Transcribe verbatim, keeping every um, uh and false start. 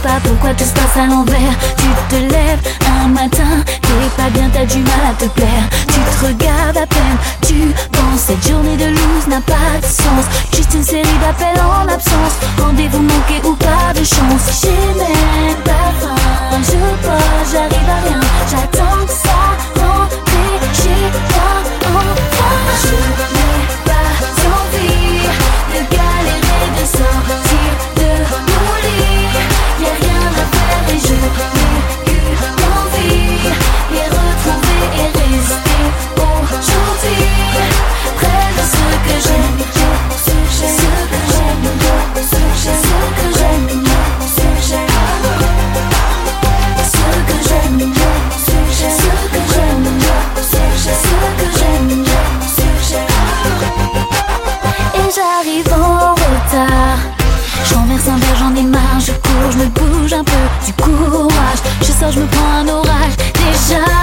pas pourquoi tout se passe à l'envers. Tu te lèves un matin, t'es pas bien, t'as du mal à te plaire. Tu te regardes à peine, tu penses cette journée de loose n'a pas de sens. Juste une série d'appels en absence, rendez-vous manqué ou pas de chance. J'ai même pas faim, je pose, j'arrive à rien. J'attends que ça rentre chez toi enfin. Je n'ai pas envie de galérer, de sortir de mon lit. Y'a rien à faire et je n'ai qu'une envie, les retrouver et rester aujourd'hui près de ce que j'aime, ce que j'aime, ce que j'aime, ce que j'aime, ce que j'aime, ce que j'aime, ce que j'aime, ce que j'aime, ce que j'aime. Et j'arrive en retard, je renverse un verre, j'en ai marre. Je cours, je me bouge un peu, du courage. Je sors, je me prends un orage. Déjà